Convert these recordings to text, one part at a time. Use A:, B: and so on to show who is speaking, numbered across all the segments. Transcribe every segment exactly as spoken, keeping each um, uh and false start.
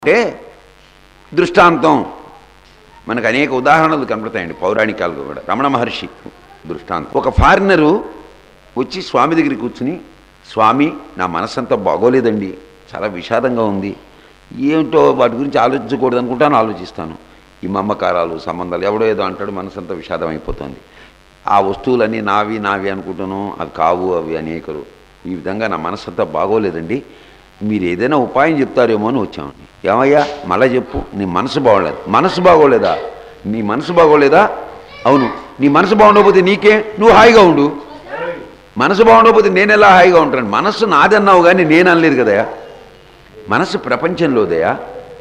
A: అంటే దృష్టాంతం మనకు అనేక ఉదాహరణలు కనపడతాయండి పౌరాణికాలకు కూడా. రమణ మహర్షి దృష్టాంతం. ఒక ఫారినరు వచ్చి స్వామి దగ్గరికి కూర్చుని, స్వామి నా మనస్సంతా బాగోలేదండి, చాలా విషాదంగా ఉంది, ఏమిటో వాటి గురించి ఆలోచించకూడదు అనుకుంటాను, ఆలోచిస్తాను, ఈ మమ్మకారాలు సంబంధాలు ఎవడో ఏదో అంటాడు, మనసంతా విషాదం అయిపోతుంది, ఆ వస్తువులన్నీ నావి నావి అనుకుంటాను, అవి కావు, అవి అనేకలు, ఈ విధంగా నా మనస్సంతా బాగోలేదండి, మీరు ఏదైనా ఉపాయం చెప్తారేమో అని వచ్చామండి. ఏమయ్యా మళ్ళా చెప్పు, నీ మనసు బాగోలేదు. మనసు బాగోలేదా? నీ మనసు బాగోలేదా? అవును. నీ మనసు బాగుండకపోతే నీకే, నువ్వు హాయిగా ఉండు. మనసు బాగుండకపోతే నేను ఎలా హాయిగా ఉంటాను? మనస్సు నాదన్నావు కానీ నేను అనలేదు కదయా. మనస్సు ప్రపంచంలోదయా.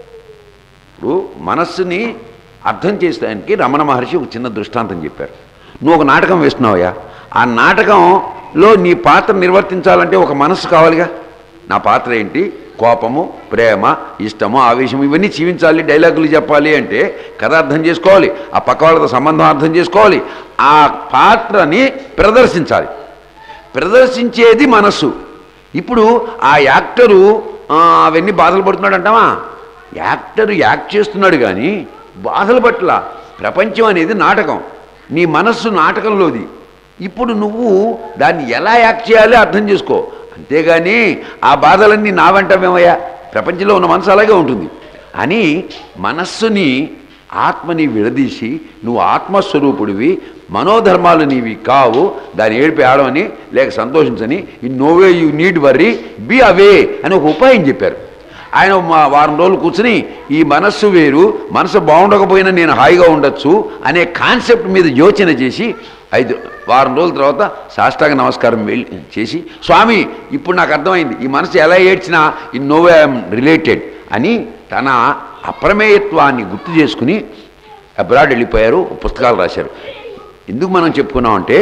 A: ఇప్పుడు మనస్సుని అర్థం చేసేదానికి రమణ మహర్షి ఒక చిన్న దృష్టాంతం చెప్పారు. నువ్వు ఒక నాటకం వేస్తున్నావయ్యా, ఆ నాటకంలో నీ పాత్ర నిర్వర్తించాలంటే ఒక మనస్సు కావాలిగా. నా పాత్ర ఏంటి? కోపము, ప్రేమ, ఇష్టము, ఆవేశము, ఇవన్నీ జీవించాలి, డైలాగులు చెప్పాలి అంటే కథ అర్థం చేసుకోవాలి, ఆ పక్క వాళ్ళతో సంబంధం అర్థం చేసుకోవాలి, ఆ పాత్రని ప్రదర్శించాలి. ప్రదర్శించేది మనస్సు. ఇప్పుడు ఆ యాక్టరు అవన్నీ బాధలు పడుతున్నాడు అంటావా? యాక్టరు యాక్ట్ చేస్తున్నాడు కానీ బాధలు పట్ల. ప్రపంచం అనేది నాటకం, నీ మనస్సు నాటకంలోది. ఇప్పుడు నువ్వు దాన్ని ఎలా యాక్ట్ చేయాలో అర్థం చేసుకో, అంతేగాని ఆ బాధలన్నీ నా వెంటమేమయ్యా, ప్రపంచంలో ఉన్న మనసు అలాగే ఉంటుంది అని మనస్సుని ఆత్మని విడదీసి, నువ్వు ఆత్మస్వరూపుడివి, మనోధర్మాలు నీవి కావు, దాన్ని ఏడిపి ఆడమని లేక సంతోషించని, in no way you need worry, be away అని ఒక ఉపాయం చెప్పారు. ఆయన మా వారం రోజులు కూర్చుని ఈ మనస్సు వేరు, మనసు బాగుండకపోయినా నేను హాయిగా ఉండొచ్చు అనే కాన్సెప్ట్ మీద యోచన చేసి ఐదు వారం రోజుల తర్వాత సాష్టాంగ నమస్కారం వెళ్ళి చేసి, స్వామి ఇప్పుడు నాకు అర్థమైంది, ఈ మనసు ఎలా ఏడ్చినా in no way I'm related అని తన అప్రమేయత్వాన్ని గుర్తు చేసుకుని అబ్రాడ్ వెళ్ళిపోయారు, పుస్తకాలు రాశారు. ఎందుకు మనం చెప్పుకున్నామంటే,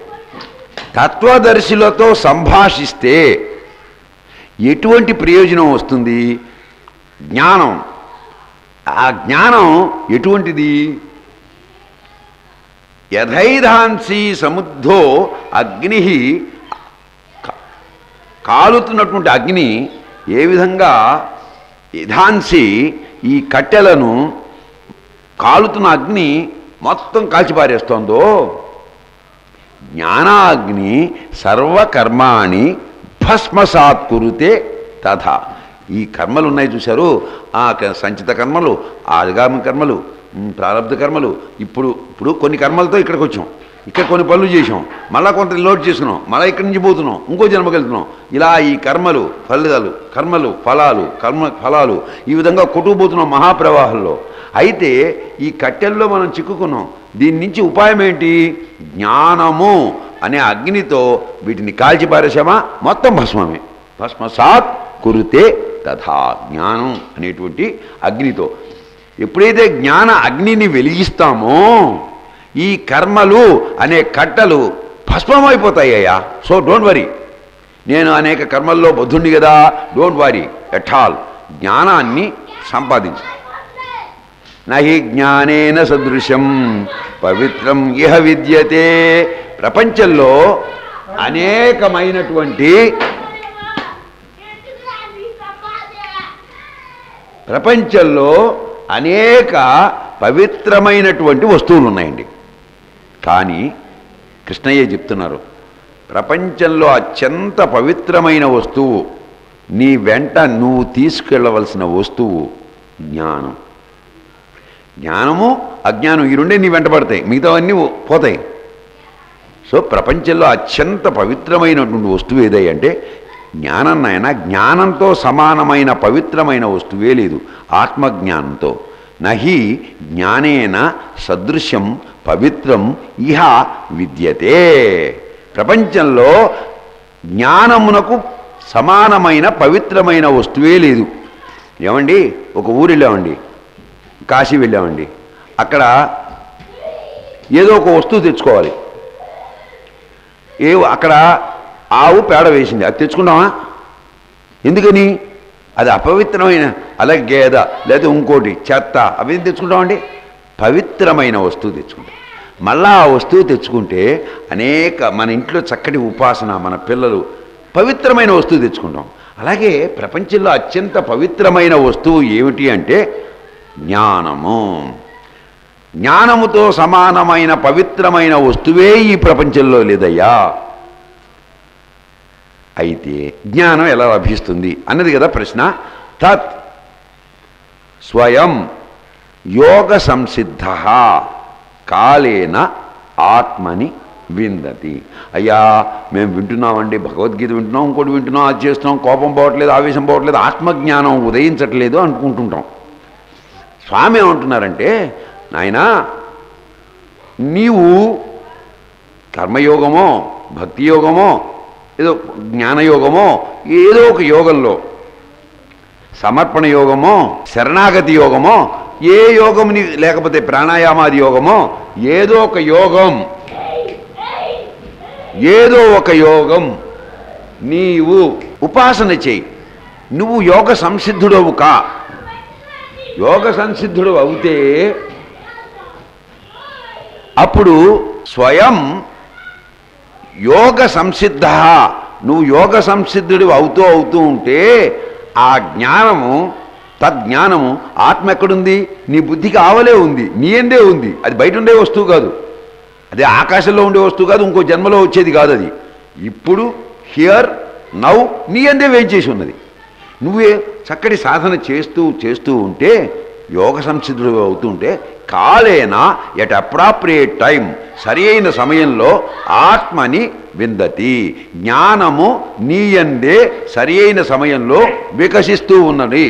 A: తత్వదర్శులతో సంభాషిస్తే ఎటువంటి ప్రయోజనం వస్తుంది? జ్ఞానం. ఆ జ్ఞానం ఎటువంటిది? యథైధాంసి సముద్ధో అగ్ని, కాలుతున్నటువంటి అగ్ని ఏ విధంగా యథాంసి ఈ కట్టెలను కాలుతున్న అగ్ని మొత్తం కాల్చిపారేస్తోందో, జ్ఞానాగ్ని సర్వకర్మాణి భస్మసాత్ కురుతే తథా. ఈ కర్మలు ఉన్నాయి చూశారు, ఆ సంచిత కర్మలు, ఆదిగామి కర్మలు, ప్రారంభ కర్మలు, ఇప్పుడు ఇప్పుడు కొన్ని కర్మలతో ఇక్కడికి వచ్చాం, ఇక్కడ కొన్ని పనులు చేసాం, మళ్ళీ కొంత లోడ్ చేసుకున్నాం, మళ్ళీ ఇక్కడి నుంచి పోతున్నాం, ఇంకో జన్మకి వెళ్తున్నాం. ఇలా ఈ కర్మలు ఫలితాలు, కర్మలు ఫలాలు, కర్మ ఫలాలు, ఈ విధంగా కొట్టుకుపోతున్నాం మహాప్రవాహంలో. అయితే ఈ కట్టెల్లో మనం చిక్కుకున్నాం. దీని నుంచి ఉపాయం ఏంటి? జ్ఞానము అనే అగ్నితో వీటిని కాల్చిపారేసామా మొత్తం భస్మమే. భస్మసాత్ కురుతే తథా. జ్ఞానం అనేటువంటి అగ్నితో ఎప్పుడైతే జ్ఞాన అగ్నిని వెలిగిస్తామో ఈ కర్మలు అనే కట్టలు భస్మమైపోతాయ్యా. సో డోంట్ వరీ, నేను అనేక కర్మల్లో బద్ధుండి కదా, డోంట్ వరీ ఎట్ ఆల్. జ్ఞానాన్ని సంపాదించు. నహి జ్ఞానేన సదృశం పవిత్రం ఇహ విద్యతే. ప్రపంచంలో అనేకమైనటువంటి ప్రపంచంలో అనేక పవిత్రమైనటువంటి వస్తువులు ఉన్నాయండి. కానీ కృష్ణయ్య చెప్తున్నారు, ప్రపంచంలో అత్యంత పవిత్రమైన వస్తువు, నీ వెంట నువ్వు తీసుకెళ్ళవలసిన వస్తువు జ్ఞానం. జ్ఞానము అజ్ఞానం ఈ రెండే నీ వెంట పడతాయి, మిగతావన్నీ పోతాయి. సో ప్రపంచంలో అత్యంత పవిత్రమైనటువంటి వస్తువు ఏదై అంటే జ్ఞానం. నాయన జ్ఞానంతో సమానమైన పవిత్రమైన వస్తువే లేదు ఆత్మజ్ఞానంతో. నహి జ్ఞానేన సదృశ్యం పవిత్రం ఇహ విద్యతే. ప్రపంచంలో జ్ఞానమునకు సమానమైన పవిత్రమైన వస్తువే లేదు. ఏమండి, ఒక ఊరు వెళ్ళామండి, కాశీ వెళ్ళామండి, అక్కడ ఏదో ఒక వస్తువు తెచ్చుకోవాలి. ఏ అక్కడ ఆవు పేడ వేసింది, అది తెచ్చుకుంటామా? ఎందుకని? అది అపవిత్రమైన, అలాగే గేద లేదా ఇంకోటి చెత్త, అవి తెచ్చుకుంటామండి. పవిత్రమైన వస్తువు తెచ్చుకుంటాం. మళ్ళా ఆ వస్తువు తెచ్చుకుంటే అనేక, మన ఇంట్లో చక్కటి ఉపాసన, మన పిల్లలు పవిత్రమైన వస్తువు తెచ్చుకుంటాం. అలాగే ప్రపంచంలో అత్యంత పవిత్రమైన వస్తువు ఏమిటి అంటే జ్ఞానము. జ్ఞానముతో సమానమైన పవిత్రమైన వస్తువే ఈ ప్రపంచంలో లేదయ్యా. అయితే జ్ఞానం ఎలా లభిస్తుంది అన్నది కదా ప్రశ్న. తత్ స్వయం యోగ సంసిద్ధ కాలేన ఆత్మని విందతి. అయ్యా మేము వింటున్నామండి, భగవద్గీత వింటున్నాం, ఇంకోటి వింటున్నాం, అది చేస్తున్నాం, కోపం పోవట్లేదు, ఆవేశం పోవట్లేదు, ఆత్మజ్ఞానం ఉదయించట్లేదు అనుకుంటుంటాం. స్వామి ఏమంటున్నారంటే, నాయనా నీవు కర్మయోగమో భక్తి యోగమో ఏదో జ్ఞానయోగమో ఏదో ఒక యోగంలో, సమర్పణ యోగమో శరణాగతి యోగమో, ఏ యోగం నీ లేకపోతే ప్రాణాయామాది యోగమో, ఏదో ఒక యోగం ఏదో ఒక యోగం నీవు ఉపాసన చేయి. నువ్వు యోగ సంసిద్ధుడవు కా. యోగ సంసిద్ధుడు అవుతే అప్పుడు స్వయం యోగ సంసిద్ధ, నువ్వు యోగ సంసిద్ధుడు అవుతూ అవుతూ ఉంటే ఆ జ్ఞానము, తజ్ఞానము ఆత్మ ఎక్కడుంది? నీ బుద్ధికి ఆవలే ఉంది, నీ ఎందే ఉంది. అది బయట ఉండే వస్తువు కాదు, అదే ఆకాశంలో ఉండే వస్తువు కాదు, ఇంకో జన్మలో వచ్చేది కాదు. అది ఇప్పుడు హియర్ నౌ నీ ఎందే వేయించేసి ఉన్నది. నువ్వే చక్కటి సాధన చేస్తూ చేస్తూ ఉంటే, యోగ సంసిద్ధుడు అవుతుంటే కాలేనా ఎట్ అప్రాప్రియేట్ టైం, సరి అయిన సమయంలో ఆత్మని విందతి, జ్ఞానము నీ యందే సరి అయిన సమయంలో వికసిస్తూ ఉన్నది.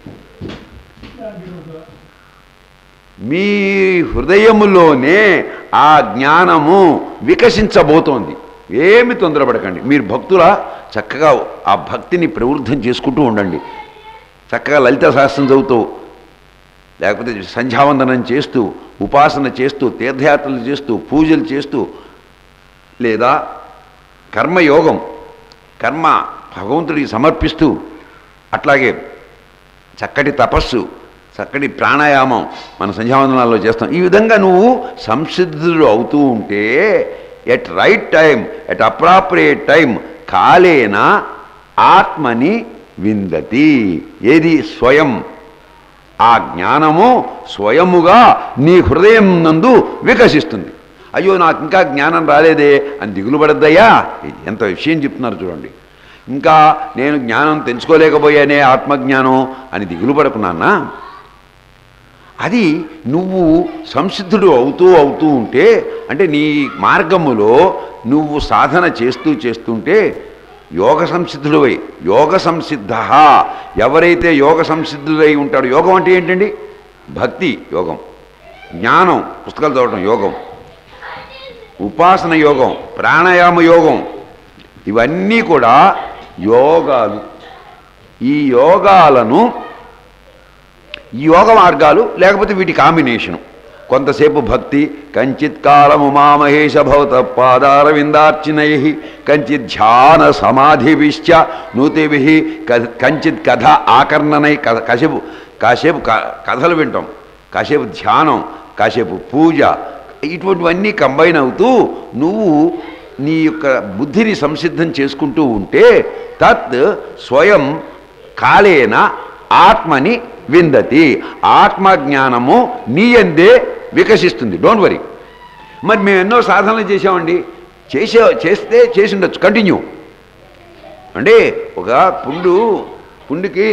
A: మీ హృదయములోనే ఆ జ్ఞానము వికసించబోతోంది. ఏమి తొందరపడకండి. మీరు భక్తుల చక్కగా ఆ భక్తిని ప్రవృద్ధం చేసుకుంటూ ఉండండి. చక్కగా లలిత శాస్త్రం చదువుతూ, లేకపోతే సంధ్యావందనం చేస్తూ, ఉపాసన చేస్తూ, తీర్థయాత్రలు చేస్తూ, పూజలు చేస్తూ, లేదా కర్మయోగం, కర్మ భగవంతుడికి సమర్పిస్తూ, అట్లాగే చక్కటి తపస్సు, చక్కటి ప్రాణాయామం మన సంధ్యావందనాల్లో చేస్తాం. ఈ విధంగా నువ్వు సంసిద్ధుడు అవుతూ ఉంటే at right time, at appropriate time కాలేన ఆత్మని విందతి. ఏది? స్వయం. ఆ జ్ఞానము స్వయముగా నీ హృదయం నందు వికసిస్తుంది. అయ్యో నాకు ఇంకా జ్ఞానం రాలేదే అని దిగులు పడద్దయ్యా. ఎంత విషయం చెప్తున్నారు చూడండి. ఇంకా నేను జ్ఞానం తెంచుకోలేకపోయానే, ఆత్మజ్ఞానం అని దిగులు పడకున్నానా. అది నువ్వు సంసిద్ధుడు అవుతూ అవుతూ ఉంటే, అంటే నీ మార్గములో నువ్వు సాధన చేస్తూ చేస్తుంటే యోగ సంసిద్ధుడవై, యోగ సంసిద్ధ ఎవరైతే యోగ సంసిద్ధుడై ఉంటాడో, యోగం అంటే ఏంటండి? భక్తి యోగం, జ్ఞానం పుస్తకాలు చదవటం యోగం, ఉపాసన యోగం, ప్రాణాయామ యోగం, ఇవన్నీ కూడా యోగాలు. ఈ యోగాలను, ఈ యోగ మార్గాలు లేకపోతే వీటి కాంబినేషను. కొంతసేపు భక్తి, కంచిత్ కాలము మామహేష భవత పాదారవిందార్చినై, కంచిత్ ధ్యాన సమాధిభిశ్చ నూతిభి, కంచిత్ కథ ఆకర్ణనై, కాసేపు కాసేపు కథలు వింటాం, కాసేపు ధ్యానం, కాసేపు పూజ, ఇటువంటివన్నీ కంబైన్ అవుతూ నువ్వు నీ యొక్క బుద్ధిని సంసిద్ధం చేసుకుంటూ ఉంటే తత్ స్వయం కాలేన ఆత్మని విందతి. ఆత్మజ్ఞానము నీ యందే వికసిస్తుంది. Don't worry. మరి మేము ఎన్నో సాధనలు చేసామండి, చేసే చేస్తే చేసి ఉండొచ్చు, కంటిన్యూ. అంటే ఒక పుండు పుండుకి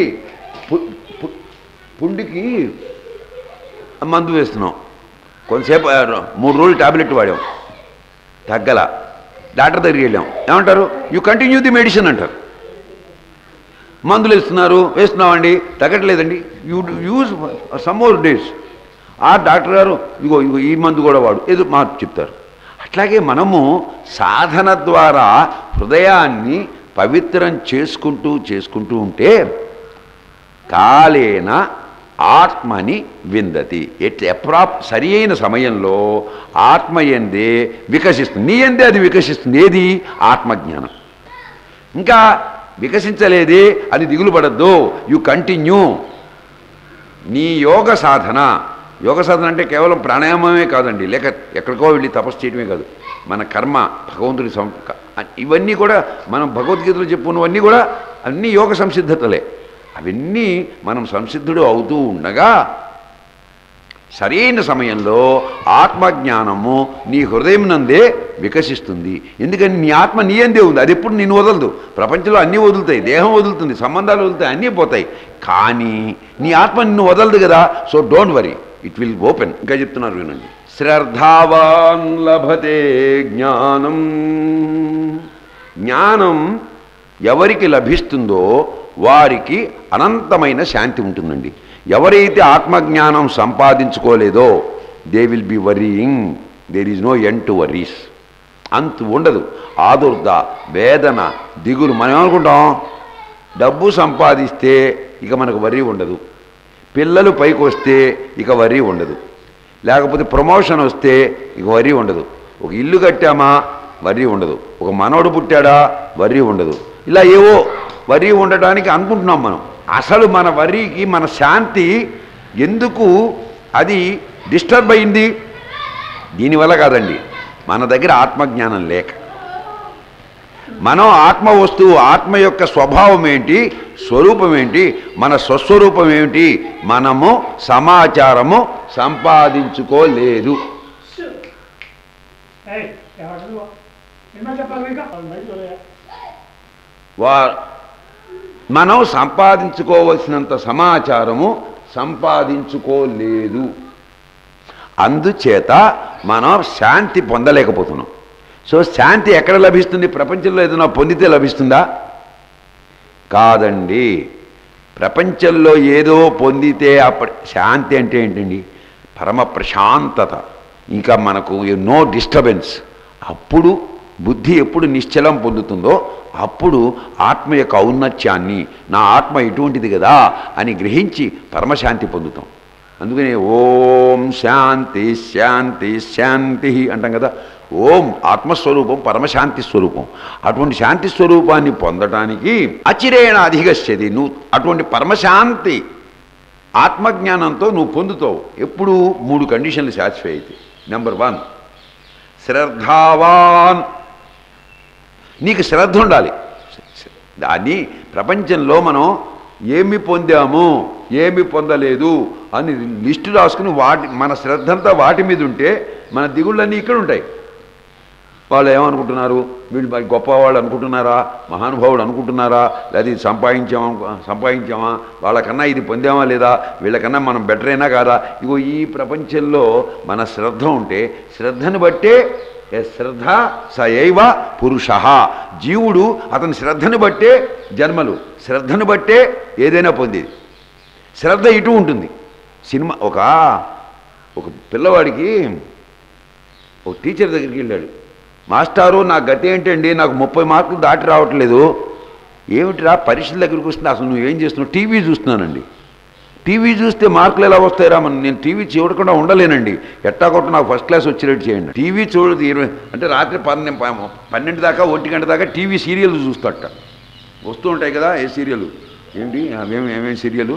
A: పుండుకి మందు వేస్తున్నాం, కొంతసేపు మూడు రోజులు టాబ్లెట్ వాడాం, తగ్గల, డాక్టర్ దగ్గరికి వెళ్ళాం, ఏమంటారు? యూ కంటిన్యూ ది మెడిసిన్ అంటారు. మందులు ఇస్తున్నారు, వేస్తున్నామండి, తగ్గట్లేదండి, you use some more days. ఆ డాక్టర్ గారు ఇగో ఇగో ఈ మందు కూడా వాడు, ఏదో మార్పు చెప్తారు. అట్లాగే మనము సాధన ద్వారా హృదయాన్ని పవిత్రం చేసుకుంటూ చేసుకుంటూ ఉంటే కాలేన ఆత్మని విందతి. ఎట్ ఎప్రాప్ సరి అయిన సమయంలో ఆత్మయందే వికసిస్తుంది, నీ ఎందే అది వికసిస్తుంది. ఏది? ఆత్మజ్ఞానం. ఇంకా వికసించలేదే అని దిగులు పడద్దు, యు కంటిన్యూ నీ యోగ సాధన. యోగ సాధన అంటే కేవలం ప్రాణాయామమే కాదండి, లేక ఎక్కడికో వెళ్ళి తపస్సు చేయడమే కాదు. మన కర్మ, భగవంతుడి సం ఇవన్నీ కూడా మనం భగవద్గీతలో చెప్పుకున్నవన్నీ కూడా అన్నీ యోగ సంసిద్ధతలే. అవన్నీ మనం సంసిద్ధుడు అవుతూ ఉండగా సరైన సమయంలో ఆత్మజ్ఞానము నీ హృదయం నందే వికసిస్తుంది. ఎందుకని నీ ఆత్మ నీ అందే ఉంది, అది ఎప్పుడు నిన్ను వదలదు. ప్రపంచంలో అన్నీ వదులుతాయి, దేహం వదులుతుంది, సంబంధాలు వదులుతాయి, అన్నీ పోతాయి, కానీ నీ ఆత్మ నిన్ను వదలదు కదా. So don't worry, it will open. ఇంకా చెప్తున్నారు వినండి. శ్రద్ధావాన్ లభతే జ్ఞానం. జ్ఞానం ఎవరికి లభిస్తుందో వారికి అనంతమైన శాంతి ఉంటుందండి. ఎవరైతే ఆత్మజ్ఞానం సంపాదించుకోలేదో they will be worrying, there is no end to worries. అంతు ఉండదు. ఆదుర్ద, వేదన, దిగులు. మనం ఏమనుకుంటాం, డబ్బు సంపాదిస్తే ఇక మనకు వరీ ఉండదు, పిల్లలు పైకి వస్తే ఇక వరీ ఉండదు, లేకపోతే ప్రమోషన్ వస్తే ఇక వరీ ఉండదు, ఒక ఇల్లు కట్టామా వరీ ఉండదు, ఒక మనవడు పుట్టాడా వరీ ఉండదు. ఇలా ఏవో వరీ ఉండటానికి అనుకుంటున్నాం మనం. అసలు మన వరీకి మన శాంతి ఎందుకు అది డిస్టర్బ్ అయింది? దీనివల్ల కాదండి, మన దగ్గర ఆత్మజ్ఞానం లేక. మనం ఆత్మ వస్తువు, ఆత్మ యొక్క స్వభావం ఏంటి, స్వరూపం ఏంటి, మన స్వస్వరూపం ఏమిటి, మనము సమాచారము సంపాదించుకోలేదు. వా మనం సంపాదించుకోవలసినంత సమాచారము సంపాదించుకోలేదు. అందుచేత మనం శాంతి పొందలేకపోతున్నాం. సో శాంతి ఎక్కడ లభిస్తుంది? ప్రపంచంలో ఏదైనా పొందితే లభిస్తుందా? కాదండి. ప్రపంచంలో ఏదో పొందితే అప్పటి శాంతి అంటే ఏంటండి? పరమ ప్రశాంతత, ఇంకా మనకు నో డిస్టర్బెన్స్. అప్పుడు బుద్ధి ఎప్పుడు నిశ్చలం పొందుతుందో అప్పుడు ఆత్మ యొక్క ఔన్నత్యాన్ని, నా ఆత్మ ఎటువంటిది కదా అని గ్రహించి పరమశాంతి పొందుతాం. అందుకని ఓం శాంతి శాంతి శాంతి అంటాం కదా. ఓం ఆత్మస్వరూపం, పరమశాంతి స్వరూపం. అటువంటి శాంతి స్వరూపాన్ని పొందటానికి అచిరేణ అధిగచ్చది. నువ్వు అటువంటి పరమశాంతి ఆత్మజ్ఞానంతో నువ్వు పొందుతావు. ఎప్పుడు మూడు కండిషన్లు సాటిస్ఫై అయితే. నెంబర్ వన్, శ్రద్ధావాన్. నీకు శ్రద్ధ ఉండాలి. దాన్ని ప్రపంచంలో మనం ఏమి పొందాము ఏమి పొందలేదు అని లిస్టు రాసుకుని వాటి మన శ్రద్ధంతా వాటి మీద ఉంటే మన దిగుళ్ళన్నీ ఇక్కడ ఉంటాయి. వాళ్ళు ఏమనుకుంటున్నారు, వీళ్ళు మరి గొప్పవాళ్ళు అనుకుంటున్నారా, మహానుభావుడు అనుకుంటున్నారా, లేదా ఇది సంపాదించామా సంపాదించామా వాళ్ళకన్నా ఇది పొందామా లేదా, వీళ్ళకన్నా మనం బెటర్ అయినా కాదా. ఇగో ఈ ప్రపంచంలో మన శ్రద్ధ ఉంటే శ్రద్ధను బట్టే శ్రద్ధ సయైవ పురుష. జీవుడు అతని శ్రద్ధను బట్టే జన్మలు, శ్రద్ధను బట్టే ఏదైనా పొందేది. శ్రద్ధ ఇటు ఉంటుంది. సినిమా ఒక ఒక పిల్లవాడికి ఒక టీచర్ దగ్గరికి వెళ్ళాడు. మాస్టారు నా గతి ఏంటండి, నాకు ముప్పై మార్కులు దాటి రావట్లేదు. ఏమిటిరా పరీక్షల దగ్గరికి వస్తుంది, అసలు నువ్వేం చేస్తున్నావు? టీవీ చూస్తున్నానండి. టీవీ చూస్తే మార్కులు ఎలా వస్తాయిరా, మనం నేను టీవీ చూడకుండా ఉండలేనండి, ఎట్టా కొట్ట నాకు ఫస్ట్ క్లాస్ వచ్చేటట్టు చేయండి. టీవీ చూడదు ఇరవై అంటే రాత్రి పన్నెండు పన్నెండు దాకా ఒంటి గంట దాకా టీవీ సీరియల్ చూస్తాట. వస్తూ ఉంటాయి కదా ఏ సీరియల్, ఏంటి అవేమి ఏమేమి సీరియల్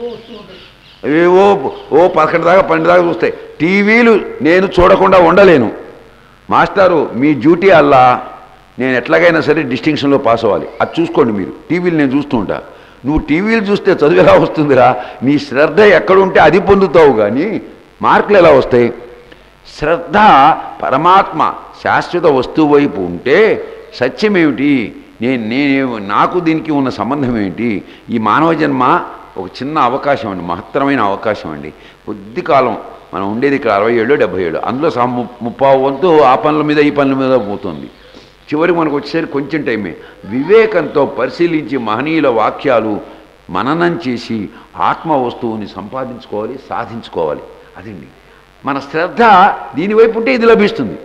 A: ఏవో ఓ పదకొండు దాకా పన్నెండు దాకా చూస్తాయి. టీవీలు నేను చూడకుండా ఉండలేను. మాస్టారు మీ డ్యూటీ అల్లా, నేను ఎట్లాగైనా సరే డిస్టింక్షన్లో పాస్ అవ్వాలి, అది చూసుకోండి మీరు. టీవీలు నేను చూస్తూ ఉంటా. నువ్వు టీవీలు చూస్తే చదువు ఎలా వస్తుందిరా? నీ శ్రద్ధ ఎక్కడుంటే అది పొందుతావు, కానీ మార్కులు ఎలా వస్తాయి? శ్రద్ధ పరమాత్మ శాశ్వత వస్తువు వైపు ఉంటే సత్యమేమిటి, నేను నేను నాకు దీనికి ఉన్న సంబంధం ఏమిటి? ఈ మానవ జన్మ ఒక చిన్న అవకాశం అండి, మహత్తరమైన అవకాశం అండి. కొద్ది కాలం మనం ఉండేది ఇక్కడ అరవై ఏళ్ళు డెబ్భై ఏళ్ళు, అందులో ముప్పావు వంతు ఆ పనుల మీద ఈ పనుల మీద పోతుంది. చివరికి మనకు వచ్చేసరికి కొంచెం టైమే. వివేకంతో పరిశీలించి మహనీయుల వాక్యాలు మననం చేసి ఆత్మ వస్తువుని సంపాదించుకోవాలి, సాధించుకోవాలి. అదండి మన శ్రద్ధ. దీనివైపు ఉంటే ఇది లభిస్తుంది.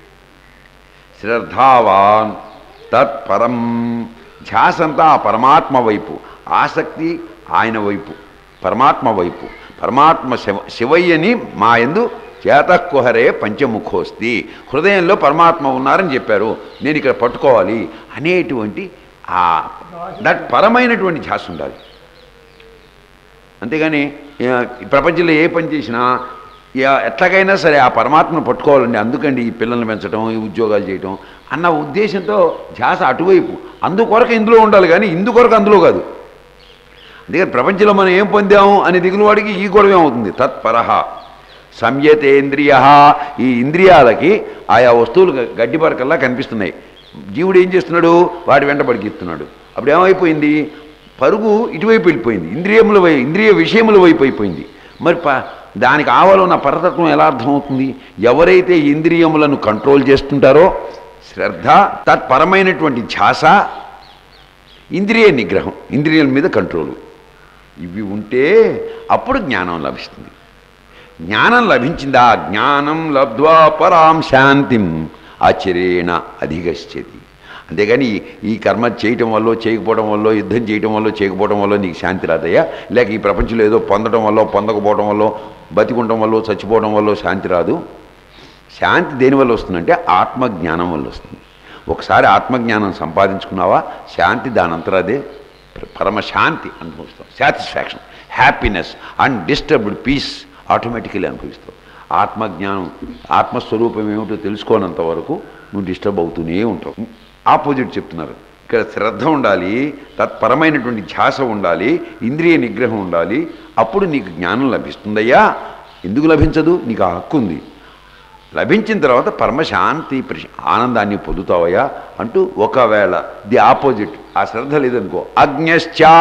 A: శ్రద్ధావాన్ తత్పరం. ధ్యాసంతా ఆ పరమాత్మ వైపు, ఆసక్తి ఆయన వైపు, పరమాత్మ వైపు. పరమాత్మ శివ శివయ్యని మా యందు చేతకుహరే పంచముఖోస్తి. హృదయంలో పరమాత్మ ఉన్నారని చెప్పారు, నేను ఇక్కడ పట్టుకోవాలి అనేటువంటి ఆ దట్ పరమైనటువంటి ధ్యాస ఉండాలి. అంతేగాని ప్రపంచంలో ఏ పని చేసినా ఎట్లాగైనా సరే ఆ పరమాత్మను పట్టుకోవాలండి, అందుకండి ఈ పిల్లల్ని పెంచడం, ఈ ఉద్యోగాలు చేయటం అన్న ఉద్దేశంతో ధ్యాస అటువైపు, అందుకొరకు ఇందులో ఉండాలి కానీ ఇందుకొరకు అందులో కాదు. అందుకని ప్రపంచంలో మనం ఏం పొందాము అని దిగులు వాడికి ఈ గొడవ ఏమవుతుంది. తత్పరహ సంయతేంద్రియ, ఈ ఇంద్రియాలకి ఆయా వస్తువులు గడ్డి పరకల్లా కనిపిస్తున్నాయి. జీవుడు ఏం చేస్తున్నాడు, వాడి వెంట పడికిస్తున్నాడు. అప్పుడు ఏమైపోయింది, పరుగు ఇటువైపు వెళ్ళిపోయింది, ఇంద్రియముల వై ఇంద్రియ విషయముల వైపు అయిపోయింది. మరి ప దానికి ఆవలో ఉన్న పరతత్వం ఎలా అర్థమవుతుంది? ఎవరైతే ఇంద్రియములను కంట్రోల్ చేస్తుంటారో శ్రద్ధ, తత్పరమైనటువంటి ధ్యాస, ఇంద్రియ నిగ్రహం, ఇంద్రియాల మీద కంట్రోలు, ఇవి ఉంటే అప్పుడు జ్ఞానం లభిస్తుంది. జ్ఞానం లభించిందా, జ్ఞానం లబ్ధ్వా పరాం శాంతిం ఆచరేణ అధిగచ్చతి. అంతేగాని ఈ కర్మ చేయటం వల్ల చేయకపోవడం వల్ల, యుద్ధం చేయటం వల్ల చేయకపోవడం వల్ల నీకు శాంతి రాదయ్యా, లేక ఈ ప్రపంచంలో ఏదో పొందడం వల్ల పొందకపోవడం వల్ల, బతికుండడం వల్ల చచ్చిపోవడం వల్ల శాంతి రాదు. శాంతి దేనివల్ల వస్తుందంటే ఆత్మజ్ఞానం వల్ల వస్తుంది. ఒకసారి ఆత్మజ్ఞానం సంపాదించుకున్నావా, శాంతి దానంతరం అదే పరమశాంతి అనుభవిస్తాం. Satisfaction, happiness, undisturbed peace automatically అనుభవిస్తావు. ఆత్మజ్ఞానం, ఆత్మస్వరూపం ఏమిటో తెలుసుకోనంత వరకు నువ్వు డిస్టర్బ్ అవుతూనే ఉంటావు. ఆపోజిట్ చెప్తున్నారు ఇక్కడ. శ్రద్ధ ఉండాలి, తత్పరమైనటువంటి ధ్యాస ఉండాలి, ఇంద్రియ నిగ్రహం ఉండాలి, అప్పుడు నీకు జ్ఞానం లభిస్తుందయ్యా. ఎందుకు లభించదు, నీకు ఆ హక్కు ఉంది. లభించిన తర్వాత పరమశాంతి ఆనందాన్ని పొందుతావయ్యా అంటూ, ఒకవేళ ది ఆపోజిట్ ఆ శ్రద్ధ లేదనుకో, అజ్ఞశ్చా,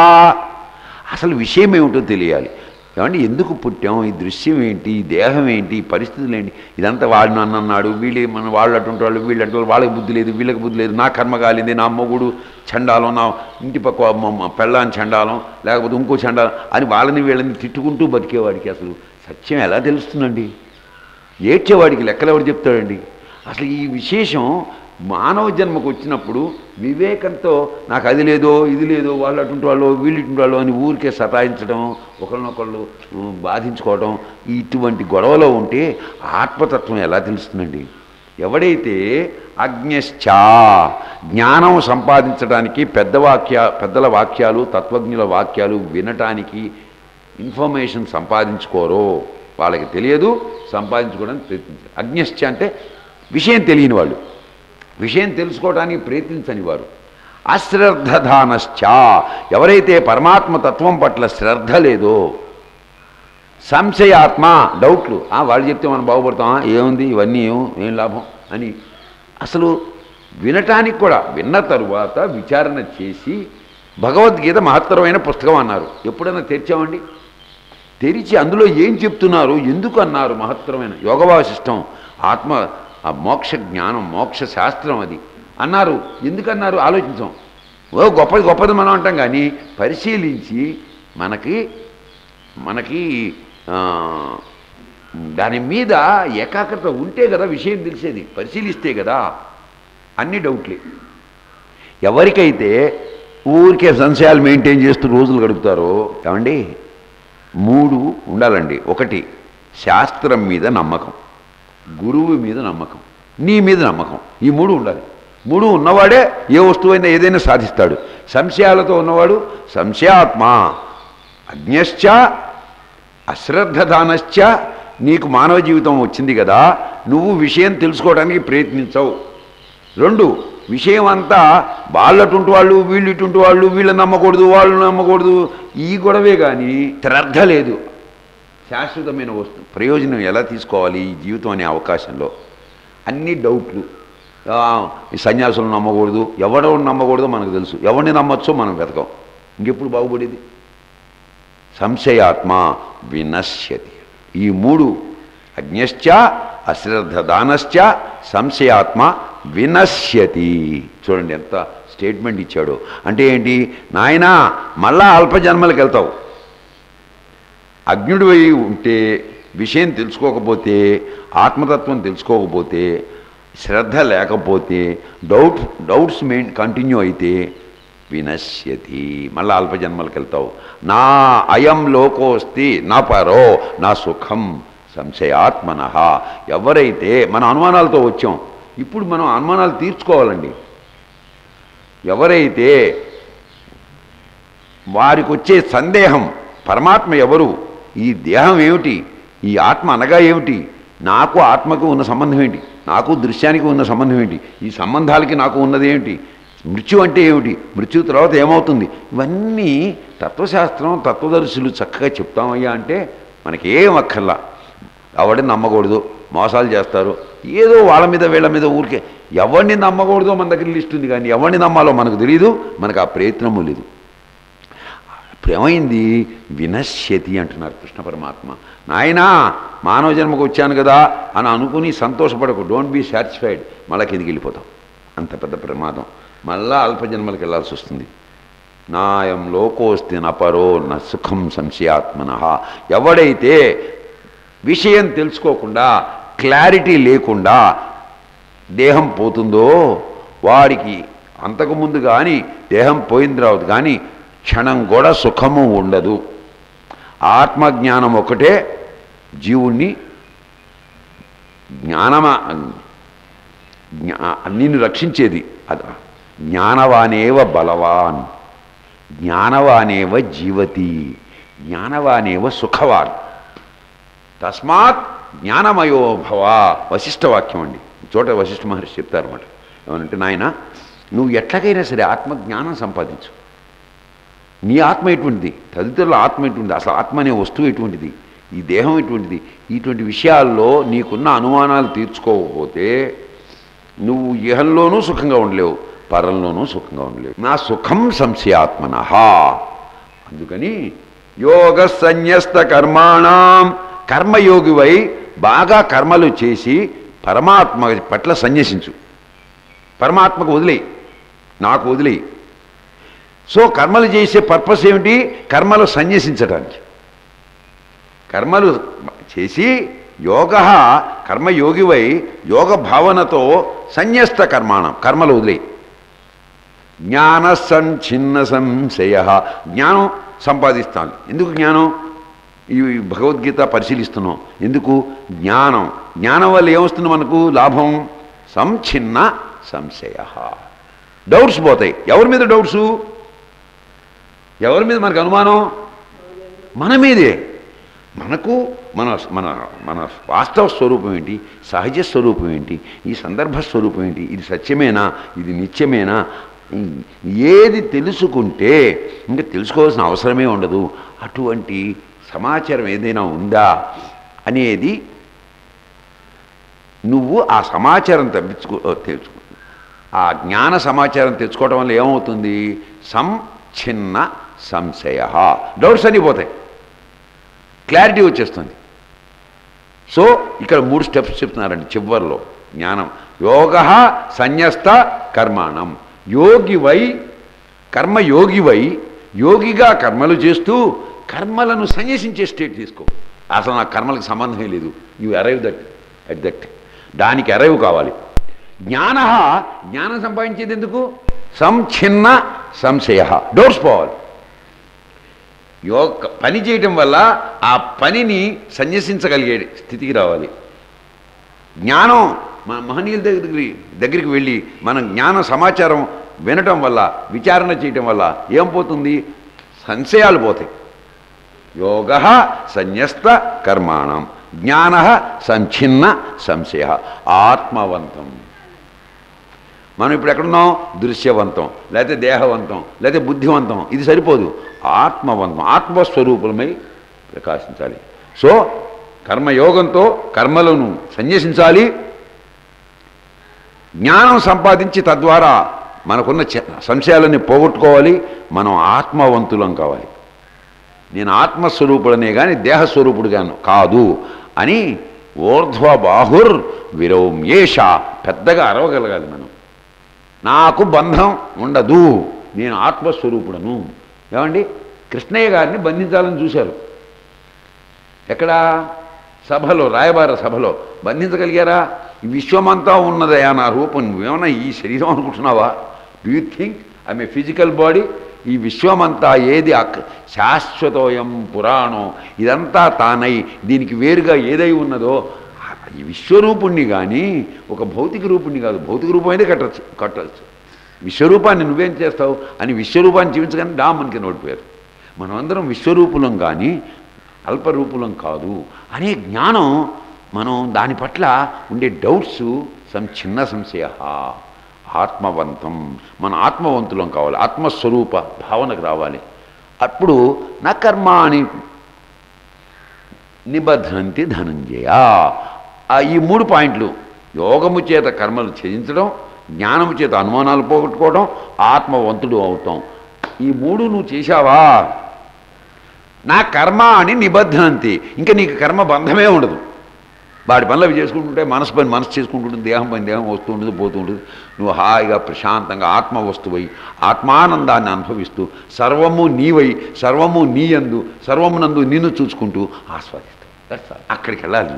A: అసలు విషయం ఏమిటో తెలియాలి. ఏమంటే ఎందుకు పుట్టాం, ఈ దృశ్యం ఏంటి, ఈ దేహం ఏంటి, ఈ పరిస్థితులు ఏంటి, ఇదంతా వాడు నన్ను అన్నాడు, వీళ్ళు మన వాళ్ళు అటువంటి వాళ్ళు, వీళ్ళు అంటే వాళ్ళకి బుద్ధి లేదు, వీళ్ళకి బుద్ధి లేదు, నా కర్మ కాలింది, నా మొగుడు చండాలం, నా ఇంటి పక్క పెళ్ళాన్ని చండాలం, లేకపోతే ఇంకో చండాలం అని వాళ్ళని వీళ్ళని తిట్టుకుంటూ బతికేవాడికి అసలు సత్యం ఎలా తెలుస్తుందండి? ఏడ్చేవాడికి లెక్కలు ఎవరు చెప్తాడండి? అసలు ఈ విశేషం మానవ జన్మకు వచ్చినప్పుడు వివేకంతో నాకు అది లేదో ఇది లేదో, వాళ్ళు అటువంటి వాళ్ళు వీళ్ళు ఇటువంటి వాళ్ళు అని ఊరికే సతాయించడం, ఒకరినొకళ్ళు బాధించుకోవడం, ఇటువంటి గొడవలో ఉంటే ఆత్మతత్వం ఎలా తెలుస్తుందండి? ఎవడైతే అజ్ఞశ్చా, జ్ఞానం సంపాదించడానికి పెద్ద వాక్య పెద్దల వాక్యాలు, తత్వజ్ఞుల వాక్యాలు వినటానికి ఇన్ఫర్మేషన్ సంపాదించుకోరో, వాళ్ళకి తెలియదు, సంపాదించుకోవడానికి ప్రయత్నించారు. అజ్ఞశ్చ అంటే విషయం తెలియని వాళ్ళు, విషయం తెలుసుకోవడానికి ప్రయత్నించని వారు. అశ్రద్ధధానశ్చ, ఎవరైతే పరమాత్మ తత్వం పట్ల శ్రద్ధ లేదో, సంశయాత్మ, డౌట్లు, వాళ్ళు చెప్తే మనం బాగుపడతామా, ఏముంది ఇవన్నీ ఏం ఏం లాభం అని అసలు వినటానికి కూడా, విన్న తరువాత విచారణ చేసి, భగవద్గీత మహత్తరమైన పుస్తకం అన్నారు, ఎప్పుడైనా తెరిచామండి? తెరిచి అందులో ఏం చెప్తున్నారు, ఎందుకు అన్నారు, మహత్తరమైన యోగ వాసిష్టం, ఆత్మ ఆ మోక్ష జ్ఞానం, మోక్ష శాస్త్రం అది అన్నారు, ఎందుకన్నారు ఆలోచించాం. ఓ గొప్పది గొప్పది మనం అంటాం, కానీ పరిశీలించి మనకి మనకి దాని మీద ఏకాగ్రత ఉంటే కదా విషయం తెలిసేది, పరిశీలిస్తే కదా. అన్ని డౌట్లే. ఎవరికైతే ఊరికే సంశయాలు మెయింటైన్ చేస్తూ రోజులు గడుపుతారో, ఏమండి మూడు ఉండాలండి. ఒకటి శాస్త్రం మీద నమ్మకం, గురువు మీద నమ్మకం, నీ మీద నమ్మకం, ఈ మూడు ఉండాలి. మూడు ఉన్నవాడే ఏ వస్తువైనా ఏదైనా సాధిస్తాడు. సంశయాలతో ఉన్నవాడు సంశయాత్మ, అజ్ఞశ్చ అశ్రద్ధదానశ్చ, నీకు మానవ జీవితం వచ్చింది కదా, నువ్వు విషయం తెలుసుకోవడానికి ప్రయత్నించవు. రెండు, విషయం అంతా వాళ్ళటువంటి వాళ్ళు, వీళ్ళు ఇటువంటి వాళ్ళు, వీళ్ళని నమ్మకూడదు, వాళ్ళు నమ్మకూడదు, ఈ గొడవే కానీ శ్రద్ధ లేదు. శాశ్వతమైన వస్తువు ప్రయోజనం ఎలా తీసుకోవాలి ఈ జీవితం అనే అవకాశంలో అన్ని డౌట్లు. సన్యాసులను నమ్మకూడదు, ఎవడో నమ్మకూడదో మనకు తెలుసు, ఎవరిని నమ్మచ్చో మనం వెతకం. ఇంకెప్పుడు బాగుపడేది? సంశయాత్మ వినశ్యతి. ఈ మూడు, అజ్ఞశ్చ అశ్రద్ధదానశ్చ సంశయాత్మ వినశ్యతి. చూడండి ఎంత స్టేట్మెంట్ ఇచ్చాడు. అంటే ఏంటి, నాయనా మళ్ళా అల్పజన్మలకు వెళ్తావు. అజ్ఞుడు అయి ఉంటే, విషయం తెలుసుకోకపోతే, ఆత్మతత్వం తెలుసుకోకపోతే, శ్రద్ధ లేకపోతే, డౌట్ డౌట్స్ మెయిన్ కంటిన్యూ అయితే వినశ్యతి, మళ్ళా అల్పజన్మలకు వెళ్తావు. నా అయం లోకోస్తి నా పరో నా సుఖం సంశయాత్మన. ఎవరైతే మన అనుమానాలతో వచ్చాం, ఇప్పుడు మనం అనుమానాలు తీర్చుకోవాలండి. ఎవరైతే వారికి వచ్చే సందేహం, పరమాత్మ ఎవరు, ఈ దేహం ఏమిటి, ఈ ఆత్మ అనగా ఏమిటి, నాకు ఆత్మకు ఉన్న సంబంధం ఏంటి, నాకు దృశ్యానికి ఉన్న సంబంధం ఏంటి, ఈ సంబంధాలకి నాకు ఉన్నది ఏమిటి, మృత్యు అంటే ఏమిటి, మృత్యు తర్వాత ఏమవుతుంది, ఇవన్నీ తత్వశాస్త్రం తత్వదర్శులు చక్కగా చెప్తామయ్యా అంటే మనకేం అక్కర్లా. ఎవరిని నమ్మకూడదు, మోసాలు చేస్తారు, ఏదో వాళ్ళ మీద వీళ్ళ మీద ఊరికే ఎవరిని నమ్మకూడదో మన దగ్గర లిస్ట్ ఉంది, కానీ ఎవరిని నమ్మాలో మనకు తెలియదు, మనకు ఆ ప్రయత్నము లేదు. ప్రేమైంది వినశ్యతి అంటున్నారు కృష్ణ పరమాత్మ. నాయనా మానవ జన్మకు వచ్చాను కదా అని అనుకుని సంతోషపడకు, డోంట్ బీ సాటిస్ఫైడ్, మళ్ళా కిందికి వెళ్ళిపోతాం. అంత పెద్ద ప్రమాదం, మళ్ళా అల్పజన్మలకు వెళ్ళాల్సి వస్తుంది. నాయం లోకోస్తి నపరో న సుఖం సంశయాత్మన. ఎవడైతే విషయం తెలుసుకోకుండా క్లారిటీ లేకుండా దేహం పోతుందో వాడికి అంతకుముందు కానీ దేహం పోయిన తర్వాత కానీ క్షణం కూడా సుఖము ఉండదు. ఆత్మజ్ఞానం ఒకటే జీవుణ్ణి జ్ఞానమా నిన్ను రక్షించేది. అది జ్ఞానవానేవ బలవాన్, జ్ఞానవానేవ జీవతి, జ్ఞానవానేవ సుఖవాన్. తస్మాత్ జ్ఞానమయో భవ. వశిష్ఠవాక్యం అండి. చోట వశిష్ఠ మహర్షి చెప్తారన్నమాట. ఏమనంటే, నాయన నువ్వు ఎట్లాగైనా సరే ఆత్మజ్ఞానం సంపాదించు. నీ ఆత్మ ఎటువంటిది, తదితరుల ఆత్మ ఎటువంటిది, అసలు ఆత్మ అనే వస్తువు ఎటువంటిది, ఈ దేహం ఎటువంటిది, ఇటువంటి విషయాల్లో నీకున్న అనుమానాలు తీర్చుకోకపోతే నువ్వు ఇహంలోనూ సుఖంగా ఉండలేవు, పరంలోనూ సుఖంగా ఉండలేవు. నా సుఖం సంశయాత్మన. అందుకని యోగ సన్యస్త కర్మాణం, కర్మయోగివై బాగా కర్మలు చేసి పరమాత్మ పట్ల సన్యసించు. పరమాత్మకు వదిలేయి, నాకు వదిలేయి. సో కర్మలు చేసే పర్పస్ ఏమిటి, కర్మలు సన్యసించడానికి. కర్మలు చేసి యోగ కర్మయోగివై యోగ భావనతో సన్యస్త కర్మాణం, కర్మలు వదిలేయి. జ్ఞాన సంఛిన్న సంశయ, జ్ఞానం సంపాదిస్తాను. ఎందుకు జ్ఞానం, ఈ భగవద్గీత పరిశీలిస్తున్నాం. ఎందుకు జ్ఞానం, జ్ఞానం వల్ల ఏమొస్తుంది మనకు లాభం, సంఛిన్న సంశయ, డౌట్స్ పోతాయి. ఎవరి మీద డౌట్సు, ఎవరి మీద మనకు అనుమానం, మన మీదే. మనకు మన మన మన వాస్తవ స్వరూపం ఏంటి, సహజ స్వరూపం ఏంటి, ఈ సందర్భ స్వరూపం ఏంటి, ఇది సత్యమేనా, ఇది నిత్యమేనా, ఏది తెలుసుకుంటే ఇంకా తెలుసుకోవాల్సిన అవసరమే ఉండదు. అటువంటి సమాచారం ఏదైనా ఉందా అనేది నువ్వు ఆ సమాచారం తెచ్చుకో తెలుసుకో ఆ జ్ఞాన సమాచారం తెచ్చుకోవడం వల్ల ఏమవుతుంది, సంఛిన్న సంశయ, డౌట్స్ అన్నీ పోతాయి, క్లారిటీ వచ్చేస్తుంది. సో ఇక్కడ మూడు స్టెప్స్ చెప్తున్నారండి చివరిలో. జ్ఞానం యోగ సన్యస్త కర్మాణం, యోగివై కర్మయోగివై యోగిగా కర్మలు చేస్తూ కర్మలను సన్యసించే స్టేట్ తీసుకో. అసలు నాకు కర్మలకు సంబంధమే లేదు, you arrive that at that, దానికి అరైవ్ కావాలి. జ్ఞాన, జ్ఞానం సంపాదించేది ఎందుకు, సంఛిన్న సంశయ, డౌట్స్ పోవాలి. యోగ పని చేయటం వల్ల ఆ పనిని సన్యసించగలిగే స్థితికి రావాలి. జ్ఞానం మన మహనీయుల దగ్గరికి దగ్గరికి వెళ్ళి మనం జ్ఞాన సమాచారం వినటం వల్ల విచారణ చేయటం వల్ల ఏం పోతుంది, సంశయాలు పోతాయి. యోగ సన్యస్త కర్మాణం, జ్ఞాన సంఛిన్న సంశయ, ఆత్మవంతం. మనం ఇప్పుడు ఎక్కడున్నాం, దృశ్యవంతం, లేకపోతే దేహవంతం, లేకపోతే బుద్ధివంతం, ఇది సరిపోదు. ఆత్మవంతం, ఆత్మస్వరూపులమై ప్రకాశించాలి. సో కర్మయోగంతో కర్మలను సన్యసించాలి, జ్ఞానం సంపాదించి తద్వారా మనకున్న సంశయాలని పోగొట్టుకోవాలి. మనం ఆత్మవంతులం కావాలి. నేను ఆత్మస్వరూపుడనే కానీ దేహస్వరూపుడుగాను కాదు అని ఊర్ధ్వ బాహుర్ విరౌమ్యేష, పెద్దగా అరవగలగాలి మనం. నాకు బంధం ఉండదు, నేను ఆత్మస్వరూపుడను. ఏమండి, కృష్ణయ్య గారిని బంధించాలని చూశారు. ఎక్కడ, సభలో, రాయబార సభలో. బంధించగలిగారా? ఈ విశ్వమంతా ఉన్నదయా నా రూపం, నువ్వేమన్నా ఈ శరీరం అనుకుంటున్నావా? Do you think I'm a physical body? ఈ విశ్వమంతా ఏది శాశ్వతోయం పురాణం, ఇదంతా తానై దీనికి వేరుగా ఏదై ఉన్నదో ఈ విశ్వరూపుణ్ణి కానీ ఒక భౌతిక రూపుణ్ణి కాదు. భౌతిక రూపం అయితే కట్టచ్చు కట్టచ్చు విశ్వరూపాన్ని నువ్వేం చేస్తావు అని విశ్వరూపాన్ని జీవించగానే డామన్కి నోడిపోయారు. మనమందరం విశ్వరూపులం కానీ అల్పరూపులం కాదు అనే జ్ఞానం. మనం దాని పట్ల ఉండే డౌట్స్ సం చిన్న సంశయ. ఆత్మవంతం, మన ఆత్మవంతులం కావాలి, ఆత్మస్వరూప భావనకు రావాలి. అప్పుడు నా కర్మాణి నిబధ్నంతి ధనంజయ. ఈ మూడు పాయింట్లు, యోగము చేత కర్మలు ఛేదించడం, జ్ఞానము చేత అనుమానాలు పోగొట్టుకోవడం, ఆత్మవంతుడు అవుతాం. ఈ మూడు నువ్వు చేశావా, నా కర్మ అని నిబద్ధనంతి, ఇంకా నీకు కర్మ బంధమే ఉండదు. వాడి పనులు అవి చేసుకుంటుంటే మనసు పని మనసు చేసుకుంటుంటుంది, దేహం పని దేహం వస్తూ ఉంటుంది పోతూ ఉంటుంది. నువ్వు హాయిగా ప్రశాంతంగా ఆత్మ వస్తువై ఆత్మానందాన్ని అనుభవిస్తూ సర్వము నీవై సర్వము నీయందు సర్వమునందు నిన్ను చూసుకుంటూ ఆస్వాదిస్తావు. అక్కడికి వెళ్ళాలి.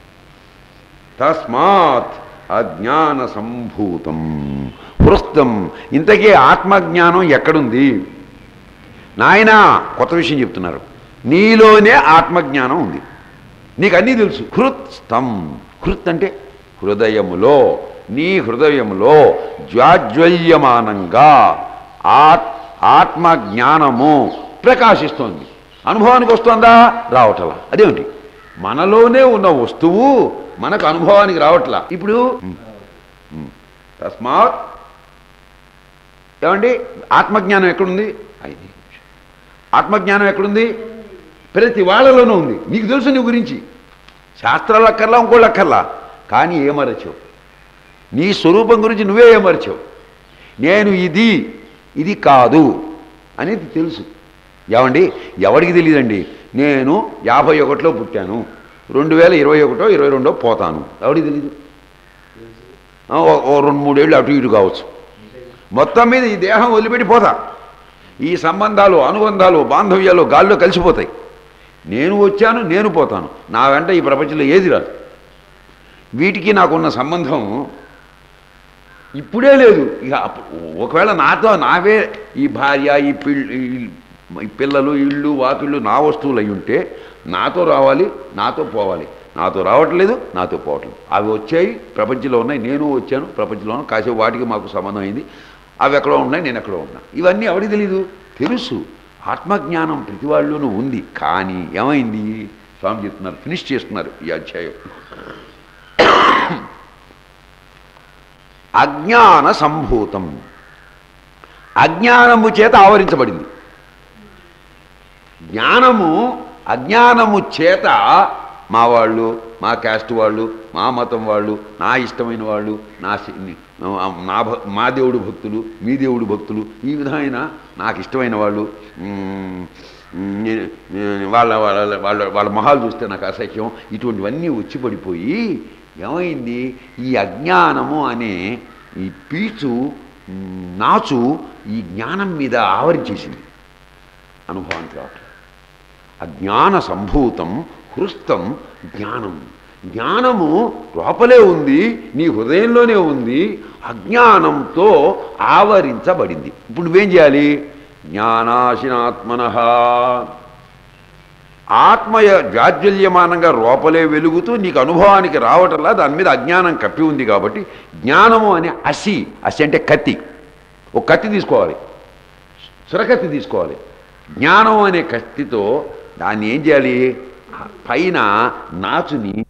A: తస్మాత్ అజ్ఞాన సంభూతం హృస్తం. ఇంతకీ ఆత్మజ్ఞానం ఎక్కడుంది నాయనా? కొత్త విషయం చెప్తున్నారు. నీలోనే ఆత్మజ్ఞానం ఉంది, నీకు అన్నీ తెలుసు. హృత్స్థం, హృత్ అంటే హృదయములో, నీ హృదయములో జ్వాజ్వల్యమానంగా ఆత్ ఆత్మజ్ఞానము ప్రకాశిస్తోంది. అనుభవానికి వస్తుందా? రావట్లా. అదేమిటి? మనలోనే ఉన్న వస్తువు మనకు అనుభవానికి రావట్లా. ఇప్పుడు తస్మాత్ ఏమండి ఆత్మజ్ఞానం ఎక్కడుంది? ఐదు ఆత్మజ్ఞానం ఎక్కడుంది? ప్రతి వాళ్ళలోనూ ఉంది. నీకు తెలుసు నీ గురించి, శాస్త్రాలు అక్కర్లా, ఇంకోళ్ళు అక్కర్లా. కానీ ఏమరచావు? నీ స్వరూపం గురించి నువ్వే ఏమరచావు. నేను ఇది ఇది కాదు అనేది తెలుసు. ఏమండి ఎవరికి తెలియదండి? నేను యాభై ఒకటిలో పుట్టాను, రెండు వేల ఇరవై ఒకటో ఇరవై రెండో పోతాను. ఎవరికి తెలీదు? ఓ రెండు మూడేళ్ళు అటు ఇటు కావచ్చు. మొత్తం మీద ఈ దేహం వదిలిపెట్టి పోతా. ఈ సంబంధాలు అనుబంధాలు బాంధవ్యాలు గాల్లో కలిసిపోతాయి. నేను వచ్చాను, నేను పోతాను. నా వెంట ఈ ప్రపంచంలో ఏది రాదు. వీటికి నాకున్న సంబంధం ఇప్పుడే లేదు. ఇక ఒకవేళ నాతో నావే ఈ భార్య ఈ ఈ పిల్లలు ఇళ్ళు వాకిళ్ళు నా వస్తువులు అయి ఉంటే నాతో రావాలి, నాతో పోవాలి. నాతో రావట్లేదు, నాతో పోవట్లేదు. అవి వచ్చాయి, ప్రపంచంలో ఉన్నాయి, నేను వచ్చాను ప్రపంచంలో. కాసేపు వాటికి మాకు సంబంధం అయింది. అవి ఎక్కడో ఉన్నాయి, నేను ఎక్కడో ఉన్నా. ఇవన్నీ ఎవరికి తెలీదు? తెలుసు. ఆత్మజ్ఞానం ప్రతి వాళ్ళలోనూ ఉంది. కానీ ఏమైంది? స్వామి చెప్తున్నారు, ఫినిష్ చేస్తున్నారు ఈ అధ్యాయం. అజ్ఞాన సంభూతం, అజ్ఞానము చేత ఆవరించబడింది. జ్ఞానము అజ్ఞానము చేత మా వాళ్ళు, మా క్యాస్ట్ వాళ్ళు, మా మతం వాళ్ళు, నా ఇష్టమైన వాళ్ళు, నా నా మా దేవుడు భక్తులు, మీ దేవుడు భక్తులు, ఈ విధమైన నాకు ఇష్టమైన వాళ్ళు, వాళ్ళ వాళ్ళ వాళ్ళ వాళ్ళ మొహాలు చూస్తే నాకు అసహ్యం, ఇటువంటివన్నీ వచ్చి పడిపోయి ఏమైంది? ఈ అజ్ఞానము అనే ఈ పీచు నాచు ఈ జ్ఞానం మీద ఆవరించేసింది. అనుభవానికి రావట్లేదు. అజ్ఞాన సంభూతం హృస్తం జ్ఞానం. జ్ఞానము లోపలే ఉంది, నీ హృదయంలోనే ఉంది, అజ్ఞానంతో ఆవరించబడింది. ఇప్పుడు నువ్వేం చేయాలి? జ్ఞానాశినాత్మనః, ఆత్మయ జాజ్వల్యమానంగా లోపలే వెలుగుతూ నీకు అనుభవానికి రావటంలా దాని మీద అజ్ఞానం కప్పి ఉంది. కాబట్టి జ్ఞానము అనే అసి, అసి అంటే కత్తి, ఒక కత్తి తీసుకోవాలి, సురకత్తి తీసుకోవాలి. జ్ఞానం అనే కత్తితో దాన్ని ఏం చేయాలి? పైన నాచుని